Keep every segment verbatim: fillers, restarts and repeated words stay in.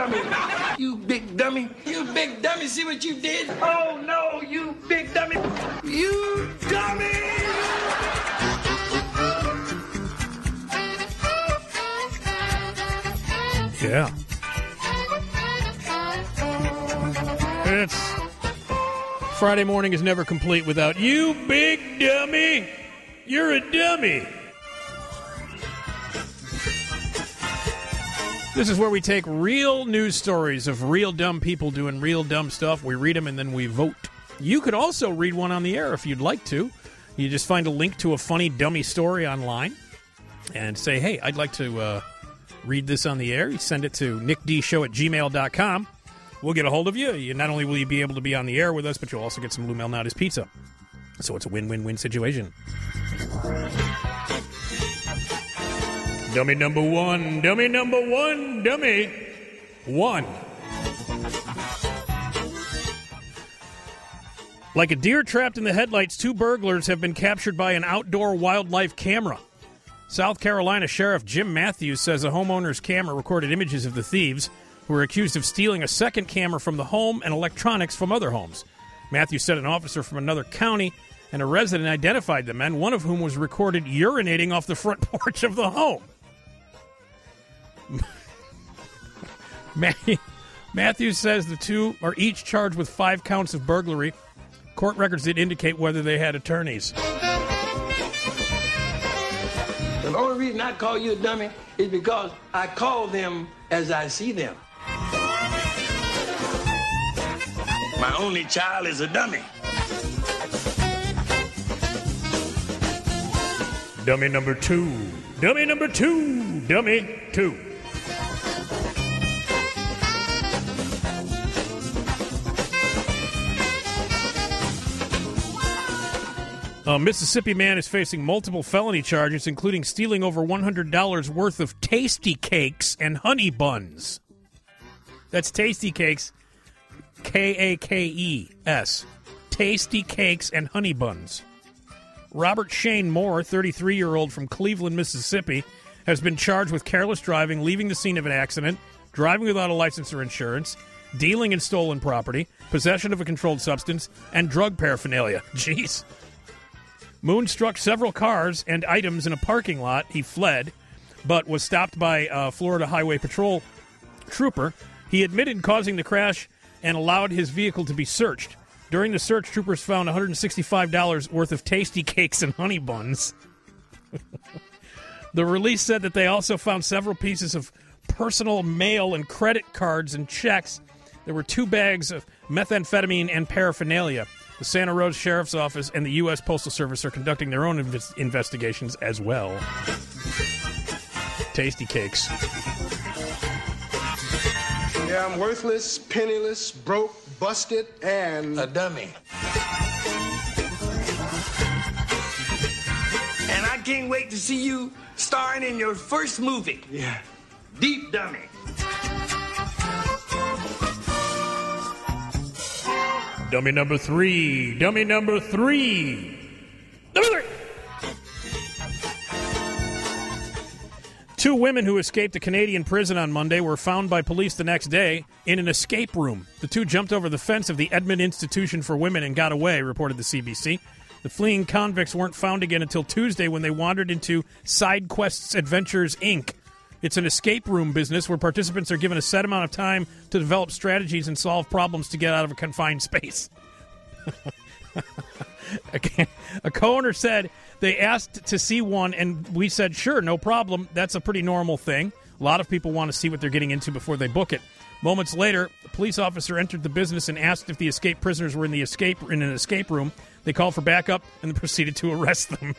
dummy. You big dummy. You big dummy. See what you did? Oh, no, you big dummy. You dummy. Yeah. It's Friday morning is never complete without you big dummy. You're a dummy. This is where we take real news stories of real dumb people doing real dumb stuff. We read them and then we vote. You could also read one on the air if you'd like to. You just find a link to a funny dummy story online and say, hey, I'd like to uh, read this on the air. You send it to nick d show at gmail dot com. We'll get a hold of you. you. Not only will you be able to be on the air with us, but you'll also get some Lou Malnati's pizza. So it's a win-win-win situation. Dummy number one, dummy number one, dummy one. Like a deer trapped in the headlights, two burglars have been captured by an outdoor wildlife camera. South Carolina Sheriff Jim Matthews says a homeowner's camera recorded images of the thieves who were accused of stealing a second camera from the home and electronics from other homes. Matthews said an officer from another county and a resident identified the men, one of whom was recorded urinating off the front porch of the home. Matthews says the two are each charged with five counts of burglary. Court records did indicate whether they had attorneys. The only reason I call you a dummy is because I call them as I see them. My only child is a dummy. Dummy number two. Dummy number two. Dummy two. A Mississippi man is facing multiple felony charges, including stealing over one hundred dollars worth of Tasty Cakes and honey buns. That's Tasty Cakes, K A K E S. Tasty Cakes and honey buns. Robert Shane Moore, thirty-three-year-old from Cleveland, Mississippi, has been charged with careless driving, leaving the scene of an accident, driving without a license or insurance, dealing in stolen property, possession of a controlled substance, and drug paraphernalia. Jeez. Moon struck several cars and items in a parking lot. He fled, but was stopped by a Florida Highway Patrol trooper. He admitted causing the crash and allowed his vehicle to be searched. During the search, troopers found one hundred sixty-five dollars worth of Tasty Cakes and honey buns. The release said that they also found several pieces of personal mail and credit cards and checks. There were two bags of methamphetamine and paraphernalia. The Santa Rosa Sheriff's Office and the U S Postal Service are conducting their own inv- investigations as well. Tasty Cakes. Yeah, I'm worthless, penniless, broke, busted, and a dummy. And I can't wait to see you starring in your first movie. Yeah. Deep Dummy. Dummy number three. Dummy number three. Number three. Two women who escaped a Canadian prison on Monday were found by police the next day in an escape room. The two jumped over the fence of the Edmond Institution for Women and got away, reported the C B C. The fleeing convicts weren't found again until Tuesday when they wandered into Side Quests Adventures, Incorporated. It's an escape room business where participants are given a set amount of time to develop strategies and solve problems to get out of a confined space. A co-owner said they asked to see one, and we said, sure, no problem. That's a pretty normal thing. A lot of people want to see what they're getting into before they book it. Moments later, a police officer entered the business and asked if the escaped prisoners were in the escape in an escape room. They called for backup and proceeded to arrest them.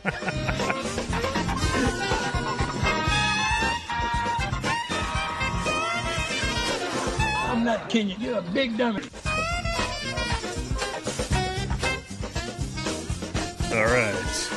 I'm not kidding you. You're a big dummy. All right.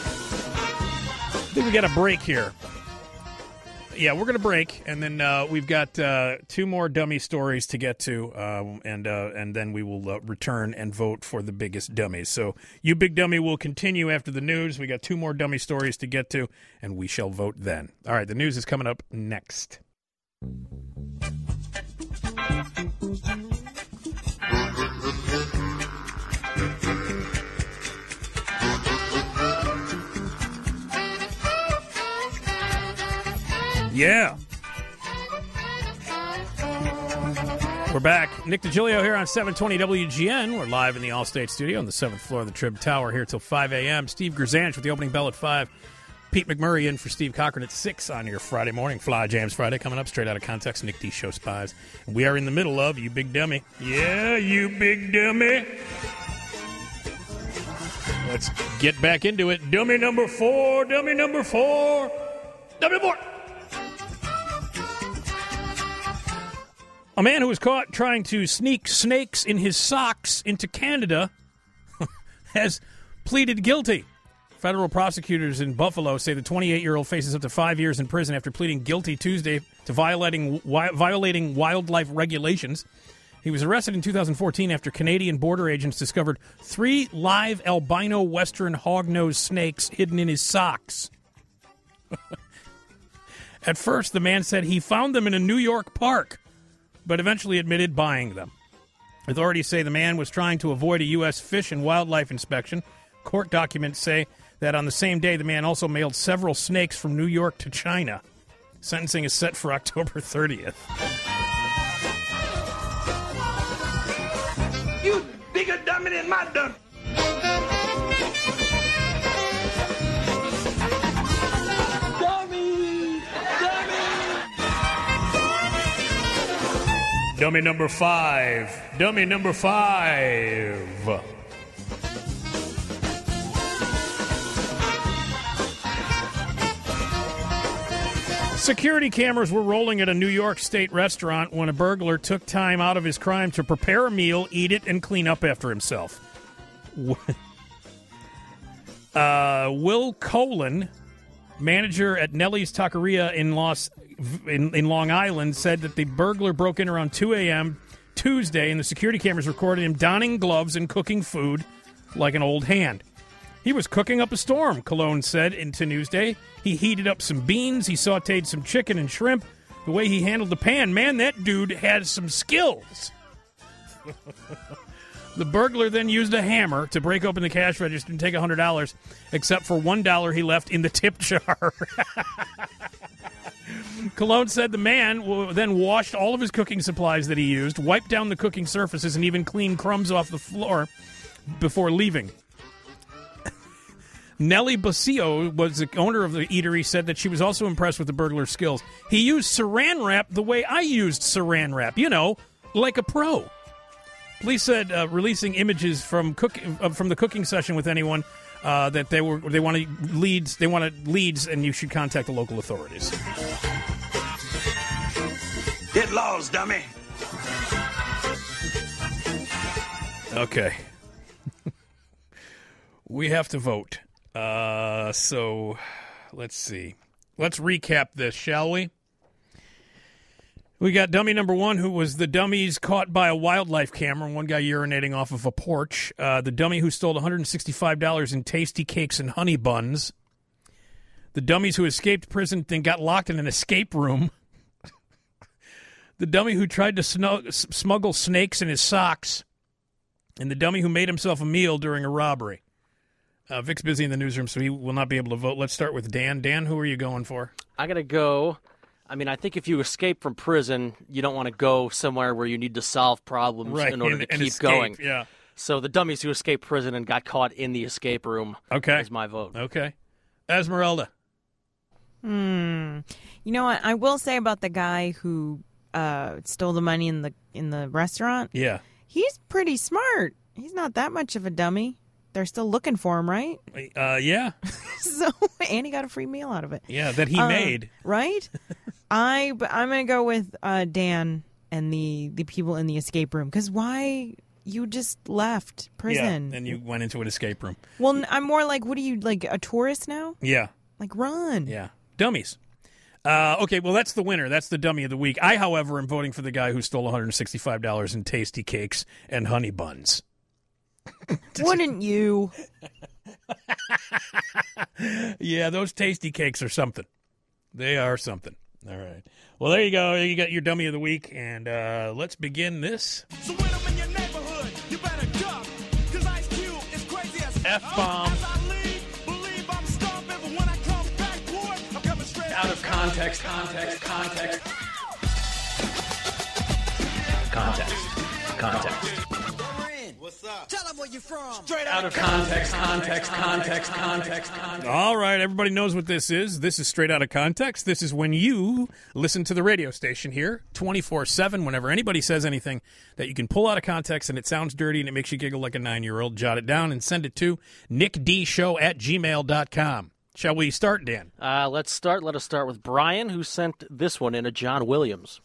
I think we got a break here. Yeah, we're going to break, and then uh, we've got uh, two more dummy stories to get to, uh, and uh, and then we will uh, return and vote for the biggest dummies. So You Big Dummy will continue after the news. We got two more dummy stories to get to, and we shall vote then. All right, the news is coming up next. Yeah. We're back. Nick DiGilio here on seven twenty W G N. We're live in the Allstate studio on the seventh floor of the Trib Tower here till five a.m. Steve Grzanich with the opening bell at five. Pete McMurray in for Steve Cochran at six on your Friday morning. Fly Jams Friday coming up straight out of context. Nick D. Show Spies. And we are in the middle of You Big Dummy. Yeah, you big dummy. Let's get back into it. Dummy number four. Dummy number four. Dummy number four. A man who was caught trying to sneak snakes in his socks into Canada has pleaded guilty. Federal prosecutors in Buffalo say the twenty-eight-year-old faces up to five years in prison after pleading guilty Tuesday to violating wi- violating wildlife regulations. He was arrested in two thousand fourteen after Canadian border agents discovered three live albino western hognose snakes hidden in his socks. At first, the man said he found them in a New York park, but eventually admitted buying them. Authorities say the man was trying to avoid a U S Fish and Wildlife inspection. Court documents say that on the same day, the man also mailed several snakes from New York to China. Sentencing is set for October thirtieth. You bigger dummy than my dummy. Dummy! Dummy! Dummy number five. Dummy number five. Security cameras were rolling at a New York State restaurant when a burglar took time out of his crime to prepare a meal, eat it, and clean up after himself. Uh, Will Colin, manager at Nellie's Taqueria in Los in, in Long Island, said that the burglar broke in around two a.m. Tuesday, and the security cameras recorded him donning gloves and cooking food like an old hand. He was cooking up a storm, Cologne said into Newsday. He heated up some beans. He sautéed some chicken and shrimp. The way he handled the pan, man, that dude had some skills. The burglar then used a hammer to break open the cash register and take one hundred dollars, except for one dollar he left in the tip jar. Cologne said the man w- then washed all of his cooking supplies that he used, wiped down the cooking surfaces, and even cleaned crumbs off the floor before leaving. Nellie Basio was the owner of the eatery, said that she was also impressed with the burglar's skills. He used saran wrap the way I used saran wrap, you know, like a pro. Police said uh, releasing images from cook uh, from the cooking session with anyone uh, that they were they wanted leads they wanted leads, and you should contact the local authorities. Get lost, dummy. Okay, we have to vote. Uh, so let's see. Let's recap this, shall we? We got dummy number one, who was the dummies caught by a wildlife camera, one guy urinating off of a porch. Uh, the dummy who stole one hundred sixty-five dollars in tasty cakes and honey buns. The dummies who escaped prison then got locked in an escape room. The dummy who tried to snug- smuggle snakes in his socks. And the dummy who made himself a meal during a robbery. Uh, Vic's busy in the newsroom, so he will not be able to vote. Let's start with Dan. Dan, who are you going for? I got to go. I mean, I think if you escape from prison, you don't want to go somewhere where you need to solve problems right, in order and, to and keep escape, going. Yeah. So the dummies who escaped prison and got caught in the escape room okay. is my vote. Okay. Esmeralda. Hmm. You know what? I will say about the guy who uh, stole the money in the in the restaurant. Yeah. He's pretty smart. He's not that much of a dummy. They're still looking for him, right? Uh, yeah. So, and he got a free meal out of it. Yeah, that he uh, made. Right? I, but I'm going to go with uh, Dan and the, the people in the escape room. Because why? You just left prison. Yeah, and you went into an escape room. Well, I'm more like, what are you, like a tourist now? Yeah. Like, run. Yeah. Dummies. Uh, okay, well, that's the winner. That's the dummy of the week. I, however, am voting for the guy who stole one hundred sixty-five dollars in tasty cakes and honey buns. Wouldn't you? Yeah, those tasty cakes are something. They are something. All right. Well, there you go. You got your dummy of the week, and uh, let's begin this. So when I'm in your neighborhood, you better duck, 'cause Ice Cube is crazy as F-bomb. As I leave, believe I'm stomping, but when I come back, boy, I'm coming straight Out of context, context, context. Context, context. What's up? Tell them where you from. Straight out of context, context, context, context, context. All right, everybody knows what this is. This is Straight Outta Context. This is when you listen to the radio station here twenty-four seven. Whenever anybody says anything that you can pull out of context and it sounds dirty and it makes you giggle like a nine-year-old, jot it down and send it to nickdshow at gmail dot com. Shall we start, Dan? Uh, let's start. Let us start with Brian, who sent this one in a John Williams.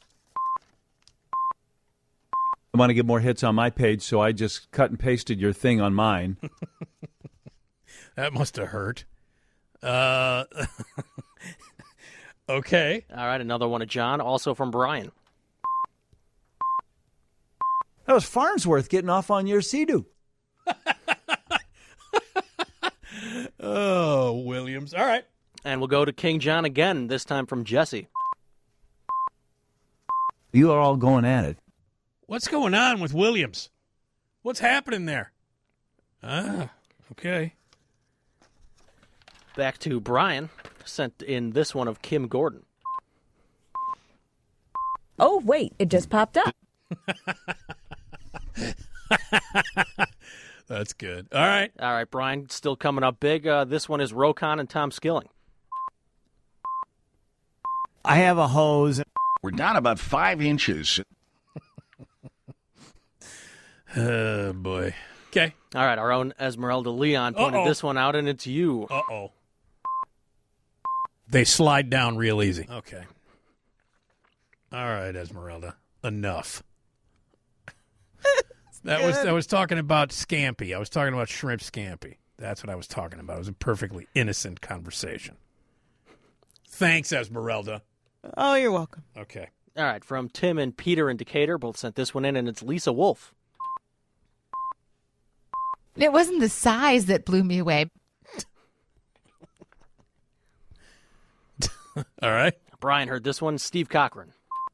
I want to get more hits on my page, so I just cut and pasted your thing on mine. That must have hurt. Uh, okay. All right, another one of John, also from Brian. That was Farnsworth getting off on your Sea-Doo. Oh, Williams. All right. And we'll go to King John again, this time from Jesse. You are all going at it. What's going on with Williams? What's happening there? Ah, okay. Back to Brian, sent in this one of Kim Gordon. Oh, wait, it just popped up. That's good. All right. All right, Brian, still coming up big. Uh, this one is Rokon and Tom Skilling. I have a hose. We're down about five inches. Oh, boy. Okay. All right, our own Esmeralda Leon pointed Uh-oh. this one out, and it's you. Uh-oh. They slide down real easy. Okay. All right, Esmeralda. Enough. That was I was talking about scampi. I was talking about shrimp scampi. That's what I was talking about. It was a perfectly innocent conversation. Thanks, Esmeralda. Oh, you're welcome. Okay. All right, from Tim and Peter in Decatur, both sent this one in, and it's Lisa Wolf. It wasn't the size that blew me away. All right. Brian heard this one, Steve Cochran.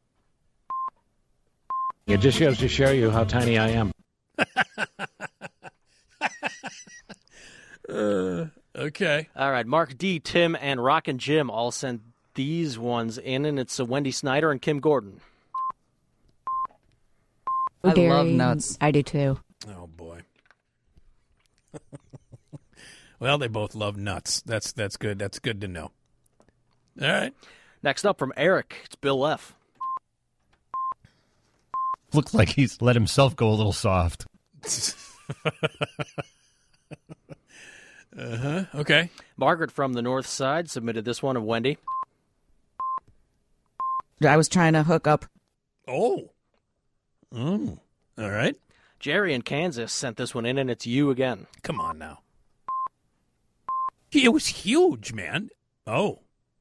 It just goes to show you how tiny I am. uh, okay. All right, Mark D, Tim, and Rockin' Jim all sent these ones in, and it's uh, Wendy Snyder and Kim Gordon. I Dairy, love nuts. I do too. Oh, boy. Well, they both love nuts. That's that's good. That's good to know. All right. Next up from Eric, it's Bill F. Looks like he's let himself go a little soft. uh-huh. Okay. Margaret from the North Side submitted this one of Wendy. I was trying to hook up. Oh. Oh. All right. Jerry in Kansas sent this one in, and it's you again. Come on now. It was huge, man. Oh.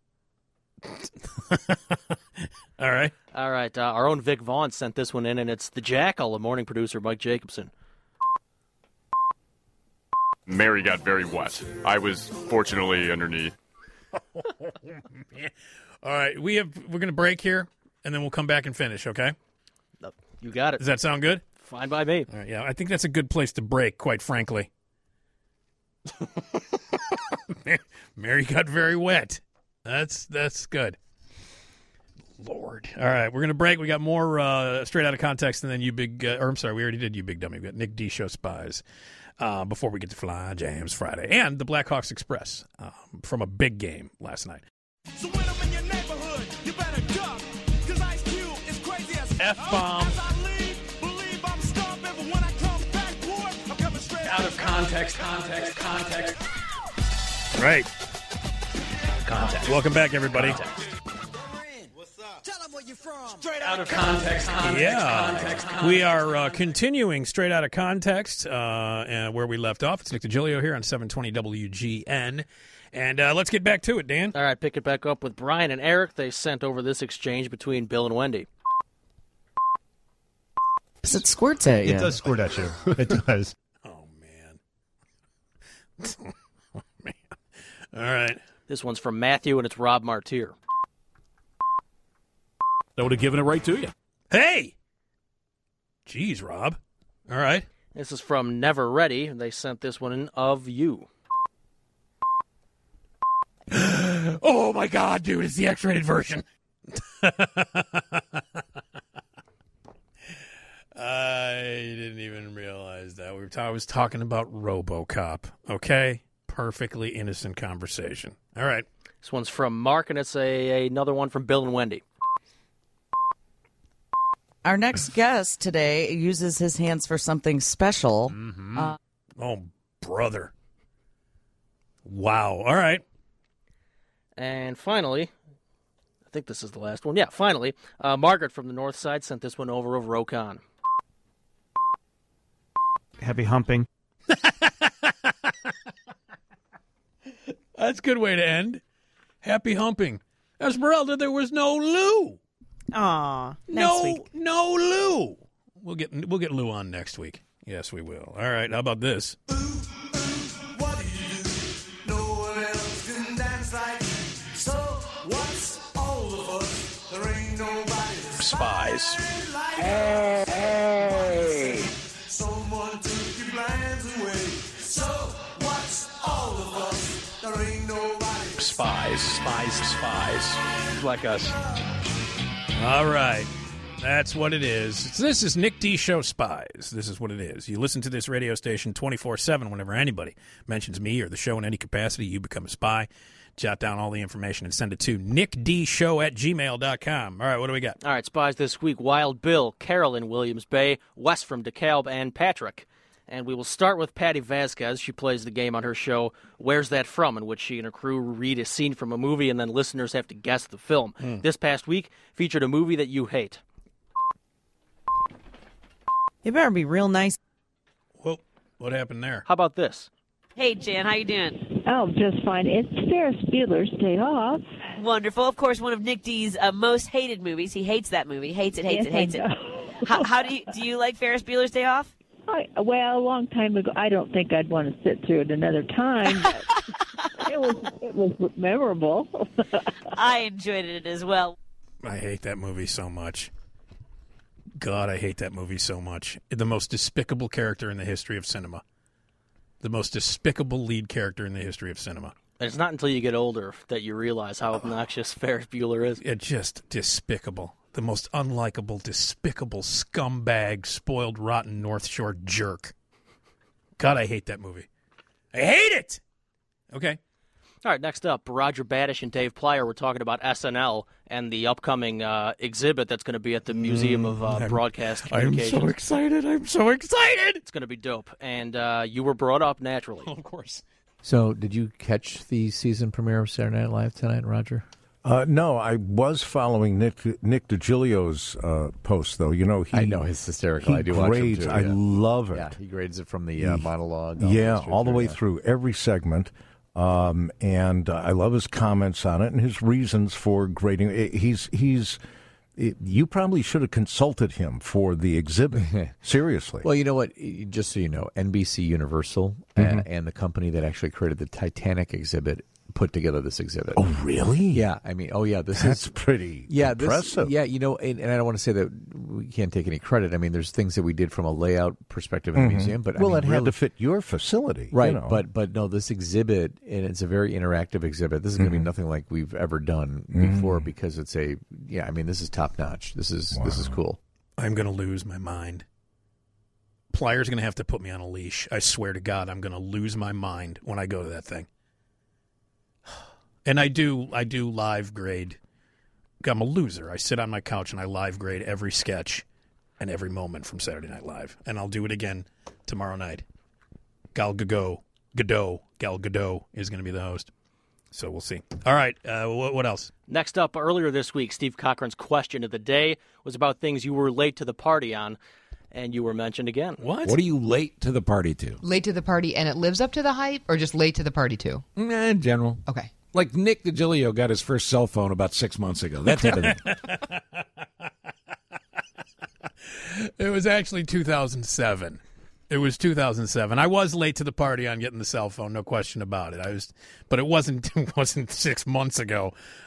All right. All right. Uh, our own Vic Vaughn sent this one in, and it's the Jackal, the morning producer, Mike Jacobson. Mary got very wet. I was fortunately underneath. Oh, man. All right. We have, we're going to break here, and then we'll come back and finish, okay? You got it. Does that sound good? Fine by me. All right, yeah, I think that's a good place to break, quite frankly. Mary got very wet. That's that's good. Lord. All right, we're going to break. We got more uh, Straight Out of Context, and then you big, uh, or I'm sorry, we already did you big dummy. We got Nick D. Show Spies uh, before we get to Fly Jams Friday. And the Blackhawks Express um, from a big game last night. So when I'm in your neighborhood, you better duck, 'cause Ice Cube is crazy as F-bomb. As I leave, believe I'm stomping, but when I come back, boy, I'm coming straight Out of context, context, context. Right. Context. Welcome back, everybody. Context. Tell them where you from. Straight out of context, context, Yeah, context, context. we are uh, continuing Straight Out of Context uh, and where we left off. It's Nick DiGilio here on seven twenty W G N. And uh, let's get back to it, Dan. All right, pick it back up with Brian and Eric. They sent over this exchange between Bill and Wendy. It squirts at you. It does squirt at you. It does. Oh, man. Oh, man. All right. This one's from Matthew, and it's Rob Martyr. That would have given it right to you. Hey! Jeez, Rob. All right. This is from Never Ready. They sent this one in of you. Oh, my God, dude. It's the X-rated version. I didn't even realize that. We were ta- I was talking about RoboCop, okay? Perfectly innocent conversation. All right. This one's from Mark, and it's a another one from Bill and Wendy. Our next guest today uses his hands for something special. Mm-hmm. Uh, oh, brother. Wow. All right. And finally, I think this is the last one. Yeah, finally, uh, Margaret from the North Side sent this one over of Rokon. Happy humping. That's a good way to end. Happy humping. Esmeralda, there was no Lou. Aw, next no, week. no Lou. We'll get we'll get Lou on next week. Yes, we will. All right. How about this? What do you do? No one else can dance like. So what's all of us? There ain't nobody. Spies. Like Hey. someone took your plans away. So what's all of us? There ain't nobody. Spies. Spies. Spies. Like us. All right. That's what it is. This is Nick D. Show Spies. This is what it is. You listen to this radio station twenty-four seven. Whenever anybody mentions me or the show in any capacity, you become a spy. Jot down all the information and send it to nickdshow at gmail dot com. All right, what do we got? All right, spies this week. Wild Bill, Carol in Williams Bay, Wes from DeKalb, and Patrick. And we will start with Patty Vasquez. She plays the game on her show, Where's That From?, in which she and her crew read a scene from a movie, and then listeners have to guess the film. Mm. This past week featured a movie that you hate. It better be real nice. Whoa, what happened there? How about this? Hey, Jan, how you doing? Oh, just fine. It's Ferris Bueller's Day Off. Wonderful. Of course, one of Nick D's uh, most hated movies. He hates that movie. Hates it, hates Yes, it, hates I it. know. How, how do you do you like Ferris Bueller's Day Off? I, well, a long time ago. I don't think I'd want to sit through it another time. But it was it was memorable. I enjoyed it as well. I hate that movie so much. God, I hate that movie so much. The most despicable character in the history of cinema. The most despicable lead character in the history of cinema. And it's not until you get older that you realize how obnoxious Ferris Bueller is. It's just despicable. The most unlikable, despicable, scumbag, spoiled, rotten North Shore jerk. God, I hate that movie. I hate it! Okay. All right, next up, Roger Badish and Dave Plyer were talking about S N L and the upcoming uh, exhibit that's going to be at the Museum of uh, I'm- Broadcast I'm Communications. so excited. I'm so excited. It's going to be dope. And uh, you were brought up naturally. Of course. So, did you catch the season premiere of Saturday Night Live tonight, Roger? Uh, no, I was following Nick Nick DiGilio's uh, post, though. You know, he I know he's hysterical. He I do watch him, grades. too, I yeah. love it. Yeah, he grades it from the uh, He- monologue. yeah, the way all the through, way yeah. through every segment. Um, and uh, I love his comments on it and his reasons for grading. I- He's he's. It, you probably should have consulted him for the exhibit. Seriously. Well, you know what? Just so you know, N B C Universal Mhm. uh, and the company that actually created the Titanic exhibit put together this exhibit. Oh, really? Yeah. I mean, oh, yeah. This That's is pretty yeah, this- impressive. yeah, you know, and, and I don't want to say that we can't take any credit. I mean, there's things that we did from a layout perspective in Mhm. the museum, but I well, mean, it had really- to fit your facility, you right? know. But but no, this exhibit, and it's a very interactive exhibit. This is going to Mhm. be nothing like we've ever done Mhm. before because it's a yeah. I mean, this is top notch. This is this is cool. I'm going to lose my mind. Plyer's going to have to put me on a leash. I swear to God, I'm going to lose my mind when I go to that thing. And I do, I do live grade. I'm a loser. I sit on my couch and I live grade every sketch and every moment from Saturday Night Live. And I'll do it again tomorrow night. Gal Gadot, Gadot, Gal Gadot is going to be the host. So we'll see. All right, uh, what, what else? Next up, earlier this week, Steve Cochran's question of the day was about things you were late to the party on, and you were mentioned again. What? What are you late to the party to? Late to the party and it lives up to the hype, or just late to the party too? Nah, in general. Okay. Like Nick DiGilio got his first cell phone about six months ago. That type of thing. It was actually two thousand seven. It was two thousand seven. I was late to the party on getting the cell phone, no question about it. I was, but it wasn't. It wasn't six months ago.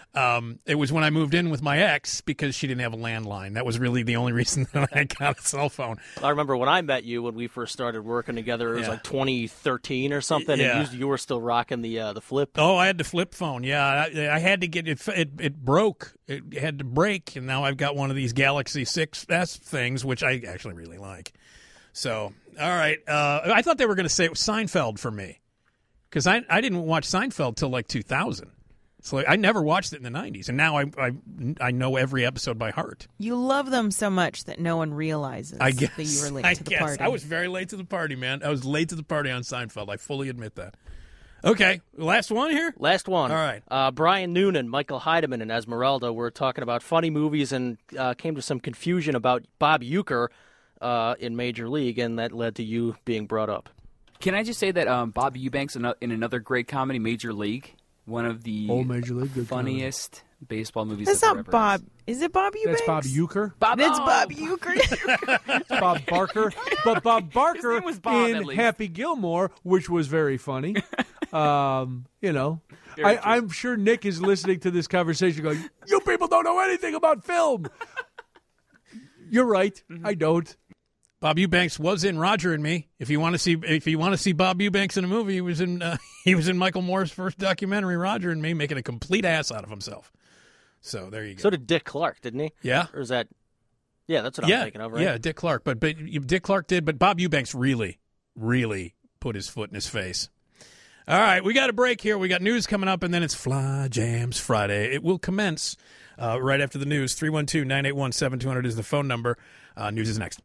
Um, it was when I moved in with my ex because she didn't have a landline. That was really the only reason that I got a cell phone. I remember when I met you when we first started working together. It was Yeah. like twenty thirteen or something. Yeah. And you, you were still rocking the uh, the flip. Oh, I had the flip phone. Yeah, I, I had to get it, it. It broke. It had to break, and now I've got one of these Galaxy six S things, which I actually really like. So, all right. Uh, I thought they were going to say it was Seinfeld for me because I I didn't watch Seinfeld till like two thousand. So I never watched it in the nineties, and now I, I I know every episode by heart. You love them so much that no one realizes I guess that you were late I to the guess. party. I was very late to the party, man. I was late to the party on Seinfeld. I fully admit that. Okay, last one here? Last one. All right. Uh, Brian Noonan, Michael Heidemann, and Esmeralda were talking about funny movies and uh, came to some confusion about Bob Uecker uh, in Major League, and that led to you being brought up. Can I just say that um, Bob Eubanks in, a, in another great comedy, Major League, one of the Old Major League, good funniest baseball movies That's that there not ever Bob. Is it Bob Eubanks? That's Bob Euchre. Bob, It's oh. Bob Euchre. It's Bob Barker. But Bob Barker name was Bob, at in least. Happy Gilmore, which was very funny. Um, you know, Very I, true. I'm sure Nick is listening to this conversation going, you people don't know anything about film. You're right. I don't. Bob Eubanks was in Roger and Me. If you want to see, if you want to see Bob Eubanks in a movie, he was in uh, he was in Michael Moore's first documentary, Roger and Me, making a complete ass out of himself. So there you go. So did Dick Clark, didn't he? Yeah. Or is that? Yeah, that's what yeah, I'm thinking of, right? Yeah, Dick Clark. But but Dick Clark did, but Bob Eubanks really, really put his foot in his face. All right, we got a break here. We got news coming up, and then it's Fly Jams Friday. It will commence uh, right after the news. three one two, nine eight one, seven two zero zero is the phone number. Uh, news is next.